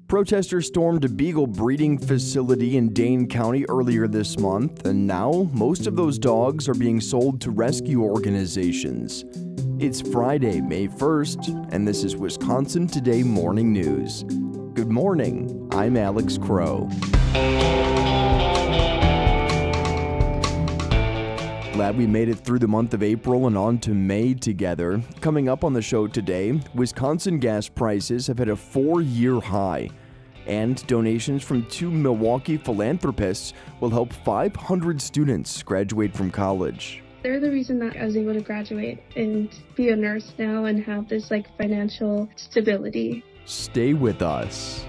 Protesters stormed a beagle breeding facility in Dane County earlier this month, and now most of those dogs are being sold to rescue organizations. It's Friday, May 1st, and this is Wisconsin Today Morning News. Good morning, I'm Alex Crow. Glad we made it through the month of April and on to May together. Coming up on the show today, Wisconsin gas prices have hit a 4-year high, and donations from 2 Milwaukee philanthropists will help 500 students graduate from college. They're the reason that I was able to graduate and be a nurse now and have this financial stability. Stay with us.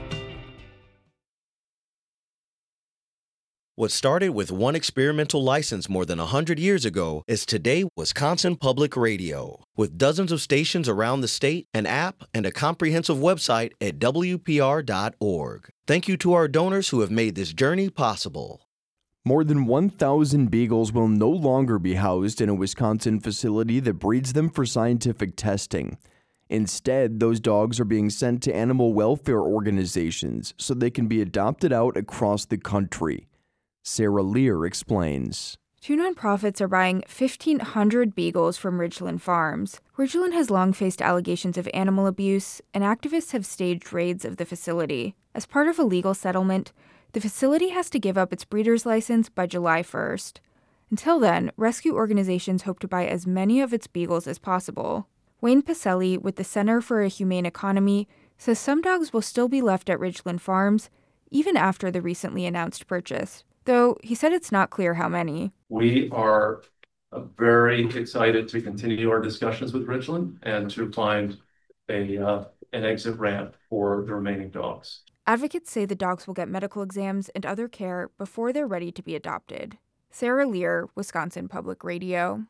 What started with one experimental license more than 100 years ago is today Wisconsin Public Radio. With dozens of stations around the state, an app, and a comprehensive website at WPR.org. Thank you to our donors who have made this journey possible. More than 1,000 beagles will no longer be housed in a Wisconsin facility that breeds them for scientific testing. Instead, those dogs are being sent to animal welfare organizations so they can be adopted out across the country. Sarah Lear explains. 2 nonprofits are buying 1,500 beagles from Ridgeland Farms. Ridgeland has long faced allegations of animal abuse, and activists have staged raids of the facility. As part of a legal settlement, the facility has to give up its breeder's license by July 1st. Until then, rescue organizations hope to buy as many of its beagles as possible. Wayne Pacelli with the Center for a Humane Economy says some dogs will still be left at Ridgeland Farms, even after the recently announced purchase. Though he said it's not clear how many. We are very excited to continue our discussions with Ridgeland and to find an exit ramp for the remaining dogs. Advocates say the dogs will get medical exams and other care before they're ready to be adopted. Sarah Lear, Wisconsin Public Radio.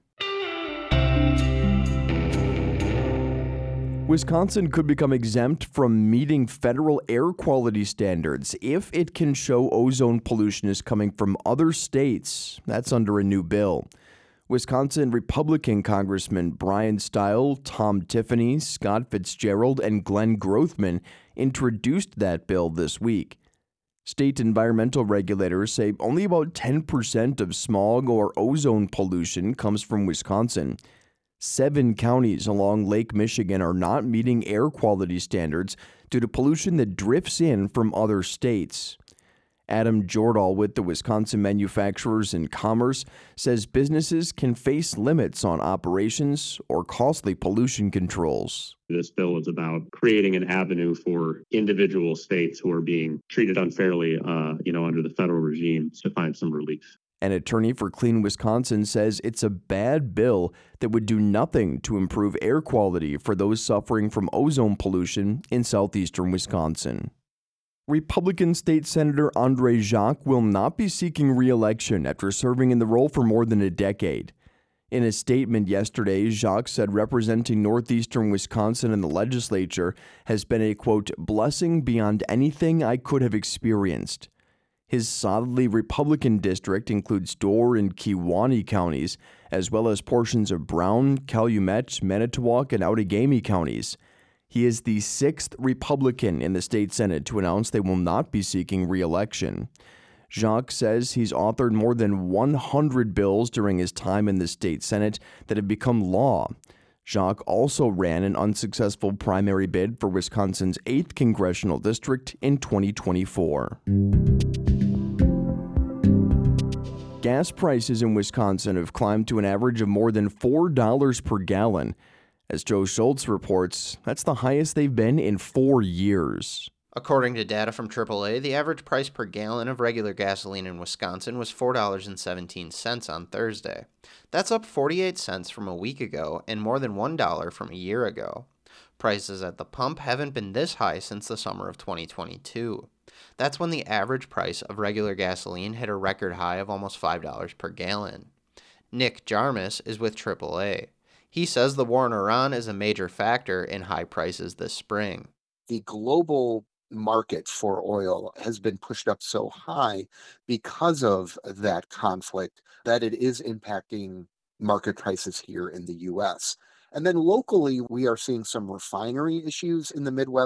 Wisconsin could become exempt from meeting federal air quality standards if it can show ozone pollution is coming from other states. That's under a new bill. Wisconsin Republican Congressman Brian Stile, Tom Tiffany, Scott Fitzgerald, and Glenn Grothman introduced that bill this week. State environmental regulators say only about 10% of smog or ozone pollution comes from Wisconsin. 7 counties along Lake Michigan are not meeting air quality standards due to pollution that drifts in from other states. Adam Jordahl with the Wisconsin Manufacturers and Commerce says businesses can face limits on operations or costly pollution controls. This bill is about creating an avenue for individual states who are being treated unfairly, under the federal regime to find some relief. An attorney for Clean Wisconsin says it's a bad bill that would do nothing to improve air quality for those suffering from ozone pollution in southeastern Wisconsin. Republican State Senator Andre Jacques will not be seeking re-election after serving in the role for more than a decade. In a statement yesterday, Jacques said representing northeastern Wisconsin in the legislature has been a, quote, blessing beyond anything I could have experienced. His solidly Republican district includes Door and Kewaunee counties, as well as portions of Brown, Calumet, Manitowoc, and Outagamie counties. He is the 6th Republican in the state Senate to announce they will not be seeking re-election. Jacques says he's authored more than 100 bills during his time in the state Senate that have become law. Jacques also ran an unsuccessful primary bid for Wisconsin's 8th congressional district in 2024. Gas prices in Wisconsin have climbed to an average of more than $4 per gallon. As Joe Schultz reports, that's the highest they've been in 4 years. According to data from AAA, the average price per gallon of regular gasoline in Wisconsin was $4.17 on Thursday. That's up 48 cents from a week ago and more than $1 from a year ago. Prices at the pump haven't been this high since the summer of 2022. That's when the average price of regular gasoline hit a record high of almost $5 per gallon. Nick Jarmus is with AAA. He says the war in Iran is a major factor in high prices this spring. The global market for oil has been pushed up so high because of that conflict that it is impacting market prices here in the U.S. And then locally, we are seeing some refinery issues in the Midwest.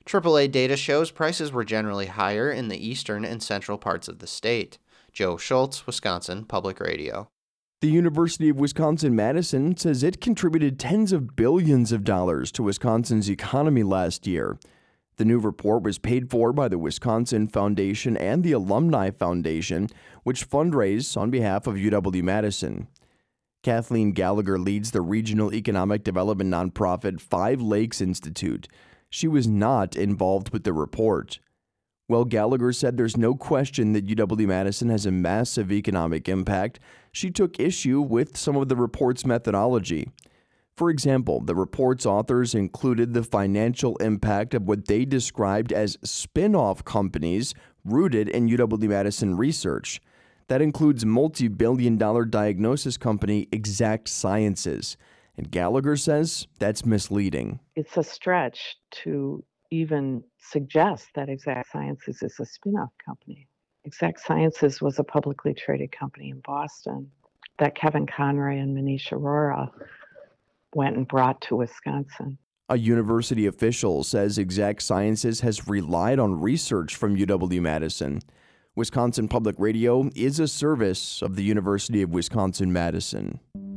AAA data shows prices were generally higher in the eastern and central parts of the state. Joe Schultz, Wisconsin Public Radio. The University of Wisconsin-Madison says it contributed tens of billions of dollars to Wisconsin's economy last year. The new report was paid for by the Wisconsin Foundation and the Alumni Foundation, which fundraise on behalf of UW-Madison. Kathleen Gallagher leads the regional economic development nonprofit Five Lakes Institute. She was not involved with the report. While Gallagher said there's no question that UW-Madison has a massive economic impact, she took issue with some of the report's methodology. For example, the report's authors included the financial impact of what they described as spin-off companies rooted in UW-Madison research. That includes multi-billion-dollar diagnosis company Exact Sciences. And Gallagher says that's misleading. It's a stretch to even suggest that Exact Sciences is a spin-off company. Exact Sciences was a publicly traded company in Boston that Kevin Conroy and Manish Arora went and brought to Wisconsin. A university official says Exact Sciences has relied on research from UW-Madison. Wisconsin Public Radio is a service of the University of Wisconsin-Madison.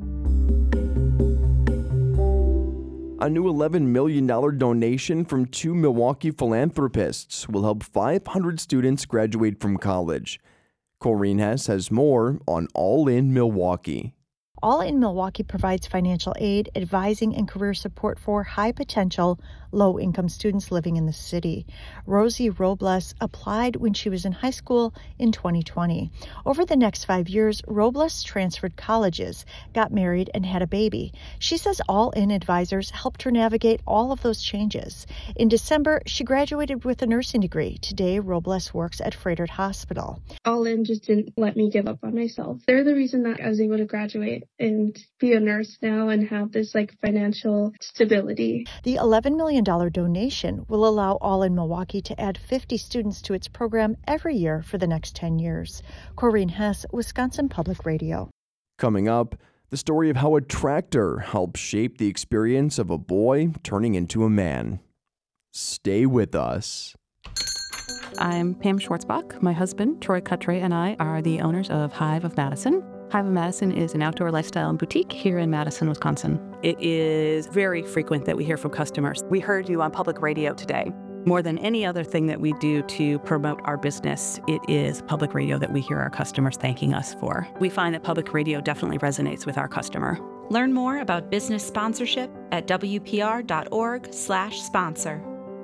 A new $11 million donation from two Milwaukee philanthropists will help 500 students graduate from college. Corrine Hess has more on All In Milwaukee. All In Milwaukee provides financial aid, advising, and career support for high-potential, low-income students living in the city. Rosie Robles applied when she was in high school in 2020. Over the next 5 years, Robles transferred colleges, got married, and had a baby. She says All In advisors helped her navigate all of those changes. In December, she graduated with a nursing degree. Today, Robles works at Froedtert Hospital. All In just didn't let me give up on myself. They're the reason that I was able to graduate and be a nurse now and have this financial stability. The $11 million donation will allow All In Milwaukee to add 50 students to its program every year for the next 10 years. Corrine Hess, Wisconsin Public Radio. Coming up, the story of how a tractor helped shape the experience of a boy turning into a man. Stay with us. I'm Pam Schwartzbach. My husband, Troy Cutray, and I are the owners of Hive of Madison. Hive of Madison is an outdoor lifestyle and boutique here in Madison, Wisconsin. It is very frequent that we hear from customers. We heard you on public radio today. More than any other thing that we do to promote our business, it is public radio that we hear our customers thanking us for. We find that public radio definitely resonates with our customer. Learn more about business sponsorship at wpr.org/sponsor.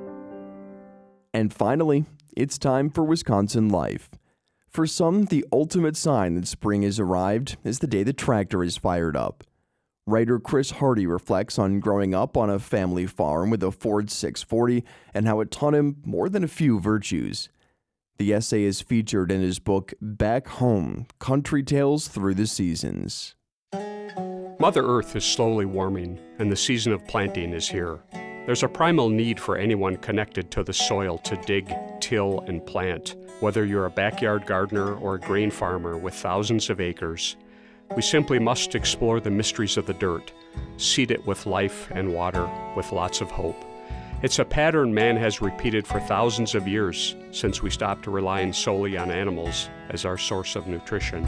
And finally, it's time for Wisconsin Life. For some, the ultimate sign that spring has arrived is the day the tractor is fired up. Writer Chris Hardy reflects on growing up on a family farm with a Ford 640 and how it taught him more than a few virtues. The essay is featured in his book, Back Home: Country Tales Through the Seasons. Mother Earth is slowly warming, and the season of planting is here. There's a primal need for anyone connected to the soil to dig, till, and plant. Whether you're a backyard gardener or a grain farmer with thousands of acres, we simply must explore the mysteries of the dirt, seed it with life and water, with lots of hope. It's a pattern man has repeated for thousands of years since we stopped relying solely on animals as our source of nutrition.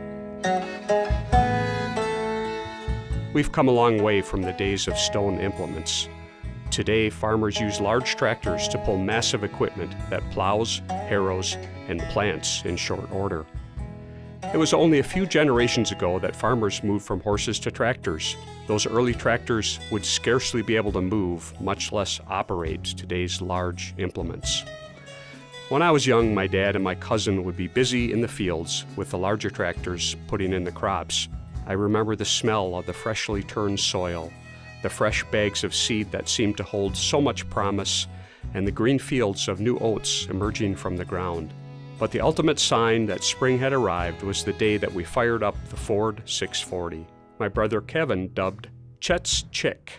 We've come a long way from the days of stone implements. Today, farmers use large tractors to pull massive equipment that plows, harrows, and plants in short order. It was only a few generations ago that farmers moved from horses to tractors. Those early tractors would scarcely be able to move, much less operate today's large implements. When I was young, my dad and my cousin would be busy in the fields with the larger tractors putting in the crops. I remember the smell of the freshly turned soil, the fresh bags of seed that seemed to hold so much promise, and the green fields of new oats emerging from the ground. But the ultimate sign that spring had arrived was the day that we fired up the Ford 640, my brother Kevin dubbed Chet's Chick.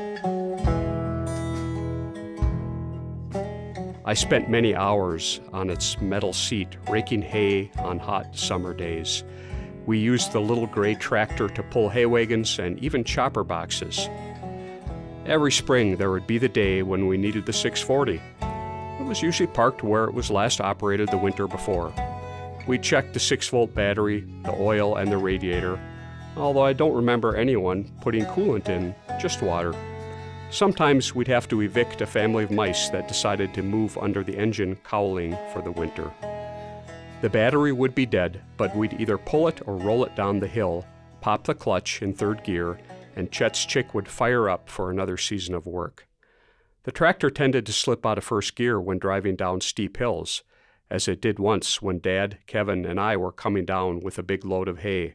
I spent many hours on its metal seat raking hay on hot summer days. We used the little gray tractor to pull hay wagons and even chopper boxes. Every spring, there would be the day when we needed the 640. It was usually parked where it was last operated the winter before. We'd check the 6-volt battery, the oil, and the radiator, although I don't remember anyone putting coolant in, just water. Sometimes we'd have to evict a family of mice that decided to move under the engine cowling for the winter. The battery would be dead, but we'd either pull it or roll it down the hill, pop the clutch in third gear, and Chet's chick would fire up for another season of work. The tractor tended to slip out of first gear when driving down steep hills, as it did once when Dad, Kevin, and I were coming down with a big load of hay.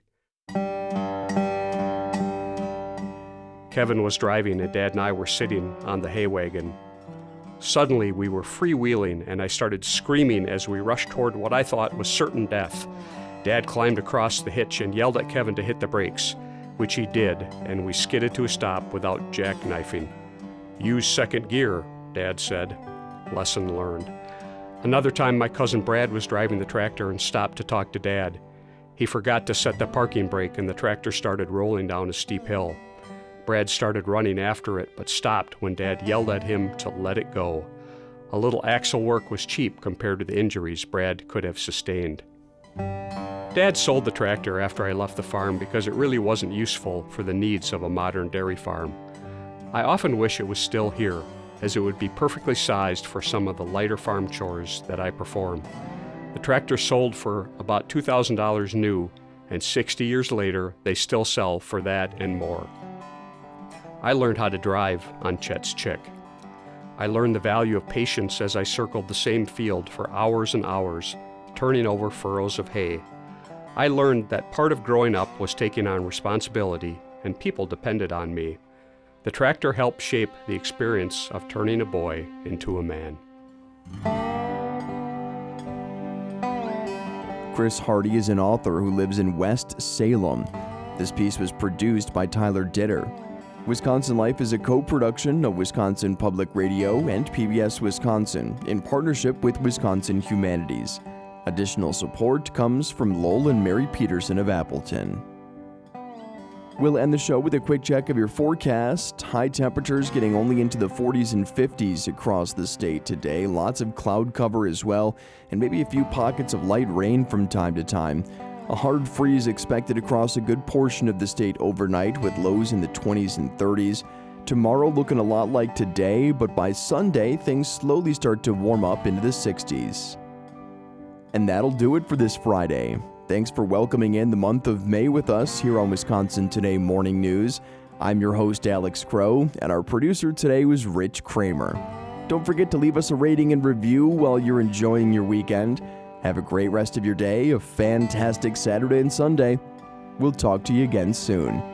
Kevin was driving and Dad and I were sitting on the hay wagon. Suddenly, we were freewheeling and I started screaming as we rushed toward what I thought was certain death. Dad climbed across the hitch and yelled at Kevin to hit the brakes, which he did, and we skidded to a stop without jackknifing. "Use second gear," Dad said. Lesson learned. Another time, my cousin Brad was driving the tractor and stopped to talk to Dad. He forgot to set the parking brake and the tractor started rolling down a steep hill. Brad started running after it, but stopped when Dad yelled at him to let it go. A little axle work was cheap compared to the injuries Brad could have sustained. Dad sold the tractor after I left the farm because it really wasn't useful for the needs of a modern dairy farm. I often wish it was still here, as it would be perfectly sized for some of the lighter farm chores that I perform. The tractor sold for about $2,000 new, and 60 years later, they still sell for that and more. I learned how to drive on Chet's chick. I learned the value of patience as I circled the same field for hours and hours, turning over furrows of hay. I learned that part of growing up was taking on responsibility, and people depended on me. The tractor helped shape the experience of turning a boy into a man. Chris Hardy is an author who lives in West Salem. This piece was produced by Tyler Ditter. Wisconsin Life is a co-production of Wisconsin Public Radio and PBS Wisconsin in partnership with Wisconsin Humanities. Additional support comes from Lowell and Mary Peterson of Appleton. We'll end the show with a quick check of your forecast. High temperatures getting only into the 40s and 50s across the state today. Lots of cloud cover as well, and maybe a few pockets of light rain from time to time. A hard freeze expected across a good portion of the state overnight with lows in the 20s and 30s. Tomorrow looking a lot like today, but by Sunday, things slowly start to warm up into the 60s. And that'll do it for this Friday. Thanks for welcoming in the month of May with us here on Wisconsin Today Morning News. I'm your host, Alex Crow, and our producer today was Rich Kramer. Don't forget to leave us a rating and review while you're enjoying your weekend. Have a great rest of your day, a fantastic Saturday and Sunday. We'll talk to you again soon.